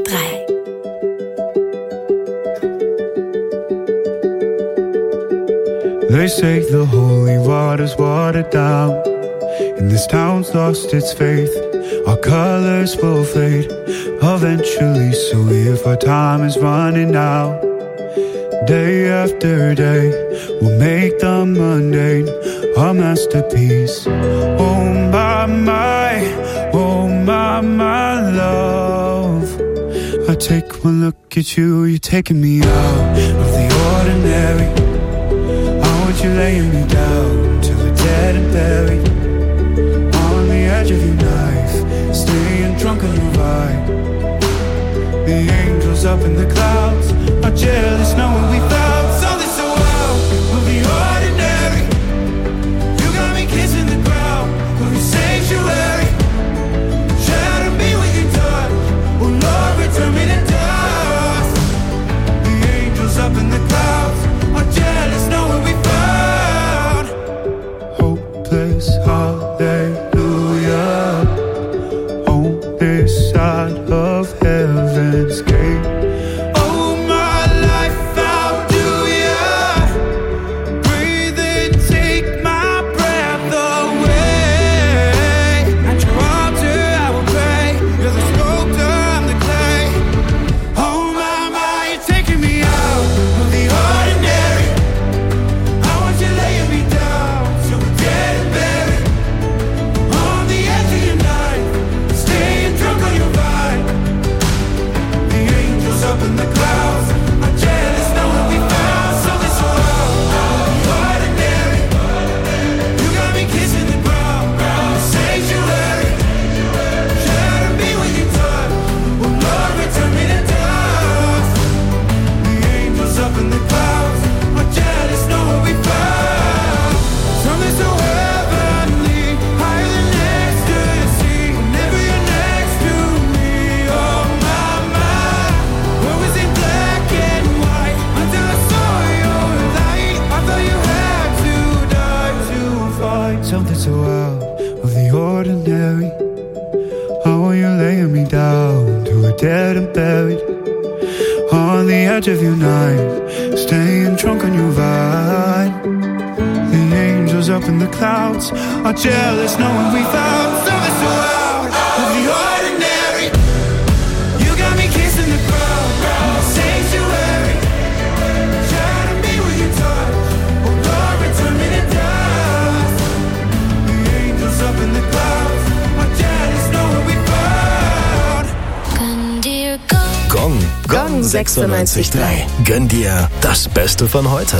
They say the holy water's watered down, and this town's lost its faith. Our colors will fade eventually, so if our time is running out, day after day, we'll make the mundane a masterpiece. Oh my love, I take one look at you, you're taking me out of the ordinary. I want you laying me down till we're dead and buried, on the edge of your knife, staying drunk on your vibe. The angels up in the clouds are jealous knowing we found something so wild of the ordinary. You got me kissing the ground of your sanctuary. Shadow me with your touch, oh Lord, return me to dust. The angels up in the clouds are jealous knowing we found hopeless hallelujah on this side of heaven's gate. Oh my life, how do ya breathe and take my breath away? At your altar I will pray, you're the sculptor, I'm the clay. Oh my, you're taking me out of the ordinary. I want you laying me down till we're dead and buried, on the edge of your knife, staying drunk on your vine. The angels up in the clouds are jealous knowing we found something so out of the ordinary. You got me kissing the ground in the sanctuary. Shadow me with your touch, oh Lord, return me to dust. The angels up in the clouds are jealous knowing we found something so heavenly, higher than ecstasy. Whenever you're next to me, oh my, where was it black and white until I saw your light? I thought you had to die to find something so out of the ordinary. How are you laying me down to a dead and buried, on the edge of your knife, staying drunk on your vine. The angels up in the clouds are jealous knowing we found something so out of the ordinary. You got me kissing the ground in the sanctuary. Shadow me with your touch, oh Lord, return me to dust. The angels up in the clouds are jealous knowing we found. Gong 96.3. Gönn dir das Beste von heute.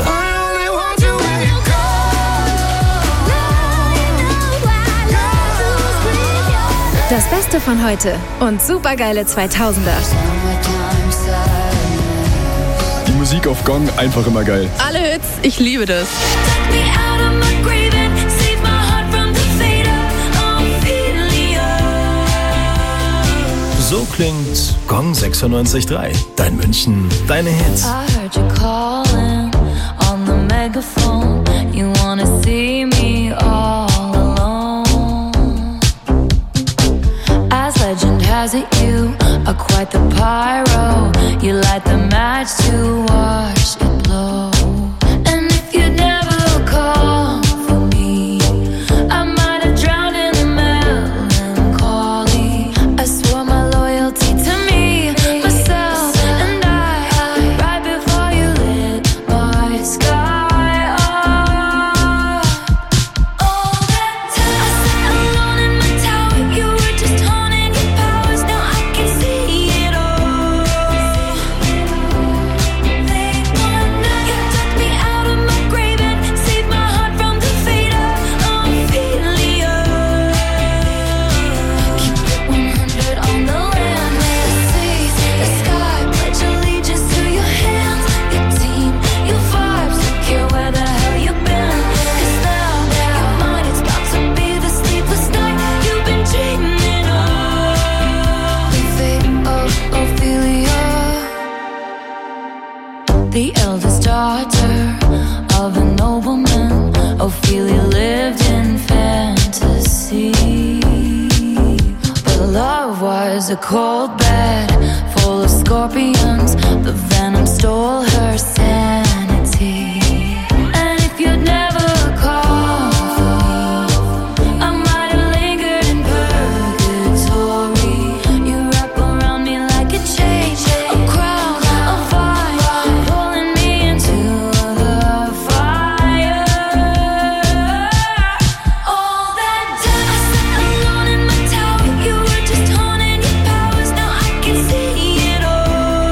Das Beste von heute und supergeile 2000er. Die Musik auf Gong einfach immer geil. Alle Hits, ich liebe das. Take me out of my grieving, save So klingt Gong 96.3. Dein München, deine Hits. I heard you calling on the megaphone. You wanna see me all alone. As legend has it, you are quite the pyro. You light the match to watch it blow. And if you'd never come for me, I might have drowned in the melancholy. I swore my loyalty to me, myself, and I, right before you lit my sky up. All that time I sat alone in my tower, you were just honing your powers. Now I can see it all. Late one night, you took me out of my grave and saved my heart from the fate of Ophelia. Keep it 100 on the land, the sea, the sky. Pledge allegiance to your hands, your team, your vibes. Don't care where the hell you've been. 'Cause now your mind is about to be the sleepless night you've been dreaming of. The fate of Ophelia. The eldest daughter of a nobleman, Ophelia lived in fantasy. But love was a cold bed full of scorpions. The venom stole her sanity. And if you'd never come for me, I might have lingered in purgatory. You wrap around me like a chain, a crown, a vine, pulling me into the fire. All that time I sat alone in my tower, you were just honing your powers. Now I can see it all.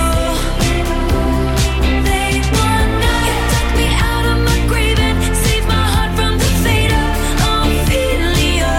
Late one night, you took me out of my grave and saved my heart from the fate of Ophelia.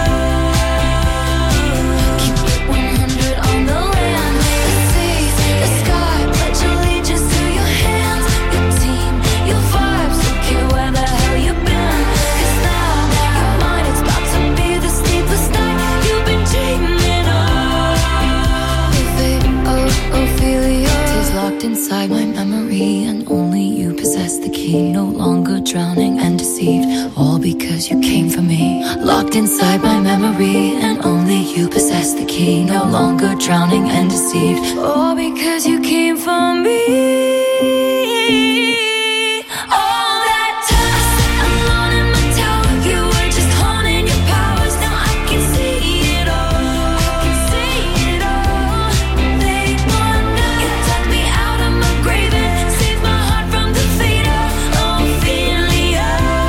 Keep it 100 on the land, the sea, the sky. Pledge allegiance to your hands, your team, your vibes. Don't care where the hell you've been. 'Cause now your mind is about to be the sleepless night you've been dreaming of. The fate of Ophelia is locked inside my memory, and only you possess the key. No longer drowning and deceived, all because you came for me. Locked inside my memory, and only you possess the key. No longer drowning and deceived, all because you came for me. All that time I sat alone in my tower, you were just honing your powers. Now I can see it all. Late one night, you took me out of my grave and saved my heart from the fate of Ophelia.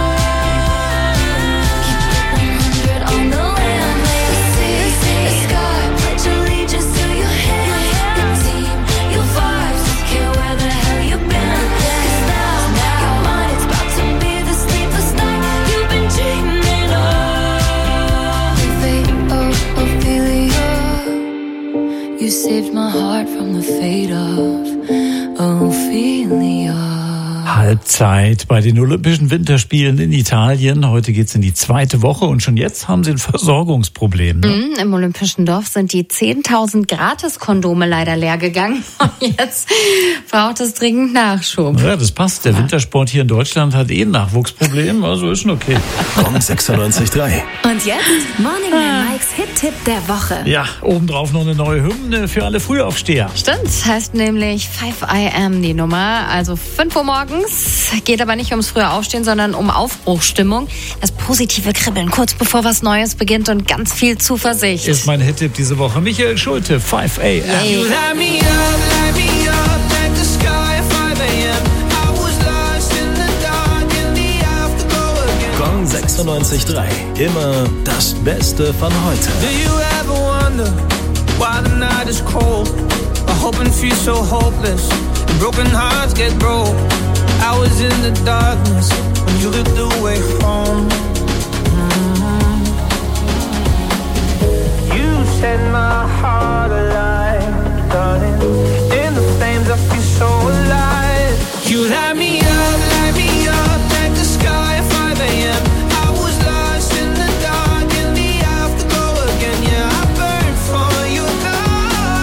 Keep it 100 on the land, the sea, the sky. Pledge allegiance to your hands, your team, your vibes. Don't care where the hell you've been. 'Cause now your mind is about to be the sleepless night you've been dreaming of. The fate of Ophelia. You saved my heart from the fate of Ophelia. Halbzeit bei den Olympischen Winterspielen in Italien. Heute geht's in die zweite Woche und schon jetzt haben sie ein Versorgungsproblem. Ne? Im Olympischen Dorf sind die 10.000 Gratiskondome leider leer gegangen. Und jetzt braucht es dringend Nachschub. Ja, das passt. Der Wintersport hier in Deutschland hat ein Nachwuchsproblem, also ist schon okay. Gong 96.3. Und jetzt Morning Man Mikes Hit-Tipp der Woche. Ja, obendrauf noch eine neue Hymne für alle Frühaufsteher. Stimmt, heißt nämlich 5 AM die Nummer, also 5 Uhr morgens. Geht aber nicht ums frühe Aufstehen, sondern um Aufbruchsstimmung. Das positive Kribbeln kurz bevor was Neues beginnt und ganz viel Zuversicht. Ist mein Hit-Tipp diese Woche. Michael Schulte, 5 AM. You light me up like the sky at 5 AM. I was lost in the dark in the afterglow again. Gong 96.3. Immer das Beste von heute. Do you ever wonder why the night is cold? I hope and feel so hopeless. And broken hearts get broke. I was in the darkness when you looked away home. You set my heart alive, darling. In the flames I feel so alive. You light me up like the sky at 5 AM. I was lost in the dark in the afterglow again. Yeah, I burned for your love.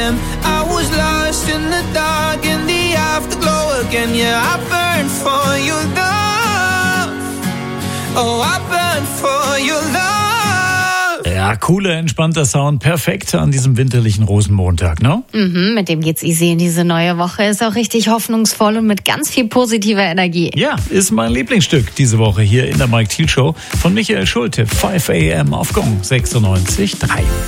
a.m. I was lost in the dark, in the afterglow again. Yeah, I burn for your love. Oh, I burn for your love. Ja, cooler, entspannter Sound. Perfekt an diesem winterlichen Rosenmontag, ne? Mit dem geht's easy in diese neue Woche. Ist auch richtig hoffnungsvoll und mit ganz viel positiver Energie. Ja, ist mein Lieblingsstück diese Woche hier in der Mike Thiel Show von Michael Schulte. 5 a.m. auf Gong 96.3.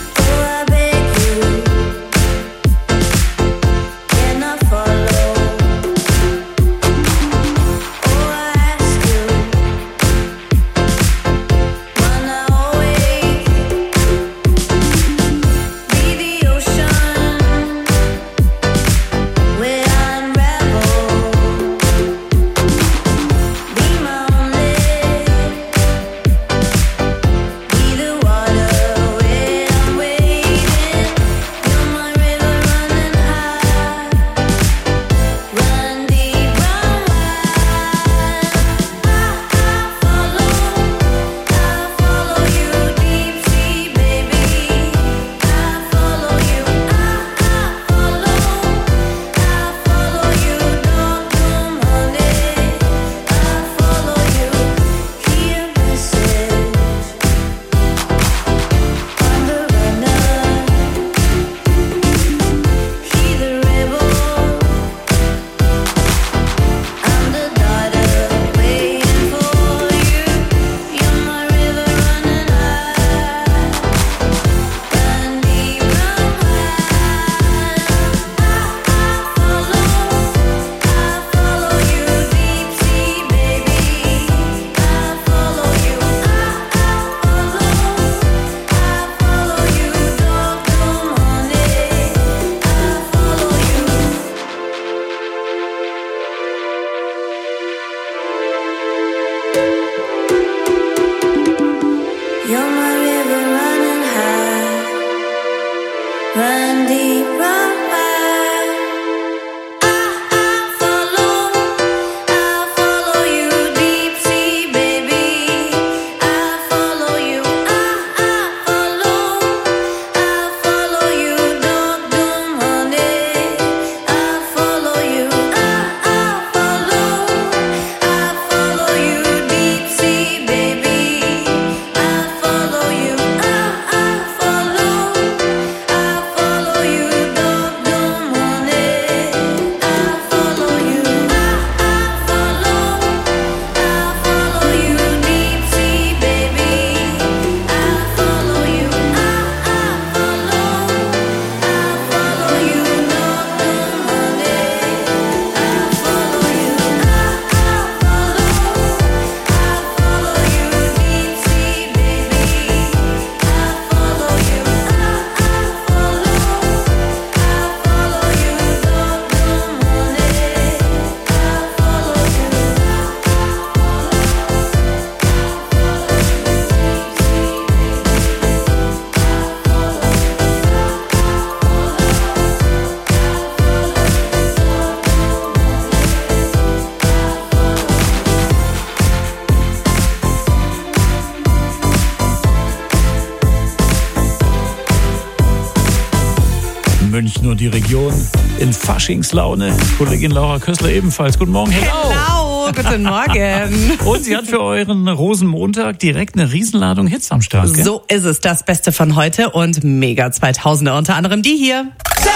München und die Region in Faschingslaune. Kollegin Laura Kössler ebenfalls. Guten Morgen. Hello, guten Morgen. Und sie hat für euren Rosenmontag direkt eine Riesenladung Hits am Start. Gell? So ist es, das Beste von heute und mega 2000er, unter anderem die hier.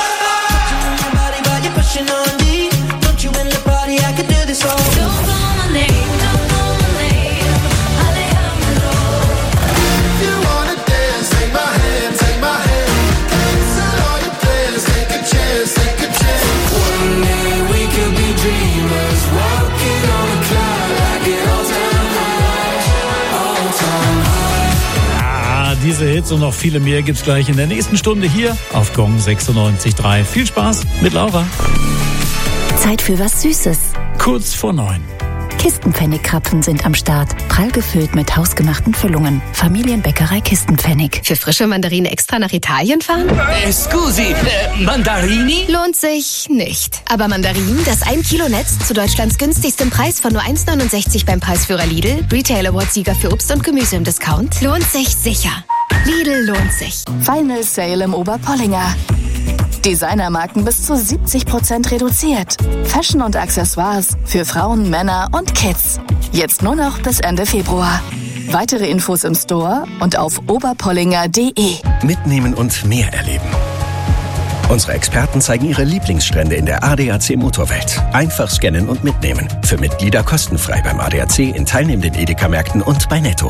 Diese Hits und noch viele mehr gibt's gleich in der nächsten Stunde hier auf Gong 96.3. Viel Spaß mit Laura. Zeit für was Süßes. Kurz vor 9. Kistenpfennigkrapfen sind am Start. Prall gefüllt mit hausgemachten Füllungen. Familienbäckerei Kistenpfennig. Für frische Mandarinen extra nach Italien fahren? Scusi, Mandarini? Lohnt sich nicht. Aber Mandarinen, das 1 Kilo Netz zu Deutschlands günstigstem Preis von nur 1,69 beim Preisführer Lidl, Retail Award-Sieger für Obst und Gemüse im Discount, lohnt sich sicher. Lidl lohnt sich. Final Sale im Oberpollinger. Designermarken bis zu 70% reduziert. Fashion und Accessoires für Frauen, Männer und Kids. Jetzt nur noch bis Ende Februar. Weitere Infos im Store und auf oberpollinger.de. Mitnehmen und mehr erleben. Unsere Experten zeigen ihre Lieblingsstrände in der ADAC Motorwelt. Einfach scannen und mitnehmen. Für Mitglieder kostenfrei beim ADAC in teilnehmenden Edeka-Märkten und bei Netto.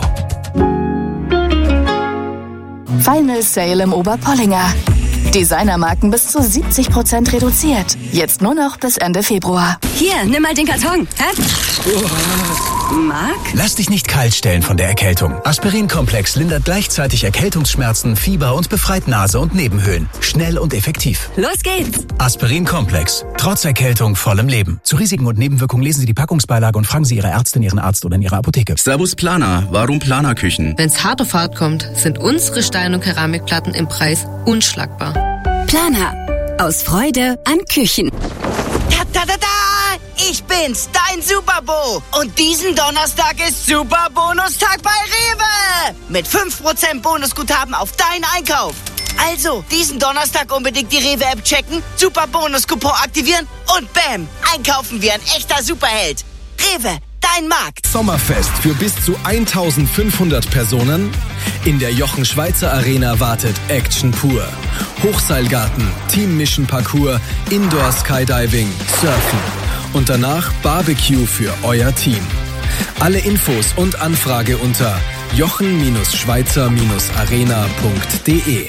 Final Sale im Oberpollinger. Designermarken bis zu 70% reduziert. Jetzt nur noch bis Ende Februar. Hier, nimm mal den Karton. Marc? Lass dich nicht kalt stellen von der Erkältung. Aspirin-Komplex lindert gleichzeitig Erkältungsschmerzen, Fieber und befreit Nase und Nebenhöhlen. Schnell und effektiv. Los geht's! Aspirin-Komplex. Trotz Erkältung vollem Leben. Zu Risiken und Nebenwirkungen lesen Sie die Packungsbeilage und fragen Sie Ihre Ärztin, Ihren Arzt oder in Ihrer Apotheke. Servus Planer. Warum Planerküchen? Wenn's hart auf hart kommt, sind unsere Stein- und Keramikplatten im Preis unschlagbar. Planer. Aus Freude an Küchen. Ta-ta-ta-ta! Ich bin's, dein Superbo. Und diesen Donnerstag ist Super Bonustag bei Rewe. Mit 5% Bonusguthaben auf deinen Einkauf. Also, diesen Donnerstag unbedingt die Rewe-App checken, Super Bonus-Coupon aktivieren und bam, einkaufen wie ein echter Superheld. Rewe, dein Markt. Sommerfest für bis zu 1500 Personen. In der Jochen Schweizer Arena wartet Action pur. Hochseilgarten, Team Mission Parcours, Indoor Skydiving, Surfen. Und danach Barbecue für euer Team. Alle Infos und Anfrage unter jochen-schweizer-arena.de.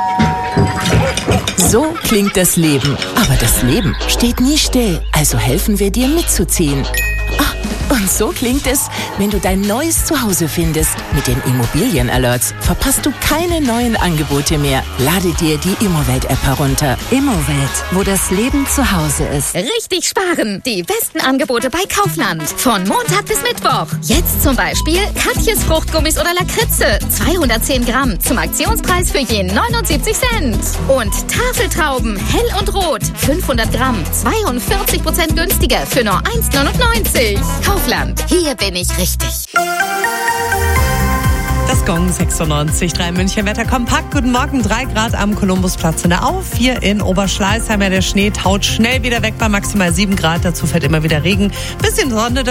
So klingt das Leben. Aber das Leben steht nie still. Also helfen wir dir mitzuziehen. Und so klingt es, wenn du dein neues Zuhause findest. Mit den Immobilien-Alerts verpasst du keine neuen Angebote mehr. Lade dir die Immowelt-App herunter. Immowelt, wo das Leben zu Hause ist. Richtig sparen. Die besten Angebote bei Kaufland. Von Montag bis Mittwoch. Jetzt zum Beispiel Katjes Fruchtgummis oder Lakritze. 210 Gramm zum Aktionspreis für je 79 Cent. Und Tafeltrauben, hell und rot. 500 Gramm. 42% günstiger für nur 1,99. Kaufland. Hier bin ich richtig. Das Gong 96,3 München Wetter kompakt. Guten Morgen, 3 Grad am Kolumbusplatz in der Au. 4 in Oberschleißheim. Der Schnee taut schnell wieder weg bei maximal 7 Grad. Dazu fällt immer wieder Regen. Bisschen Sonne.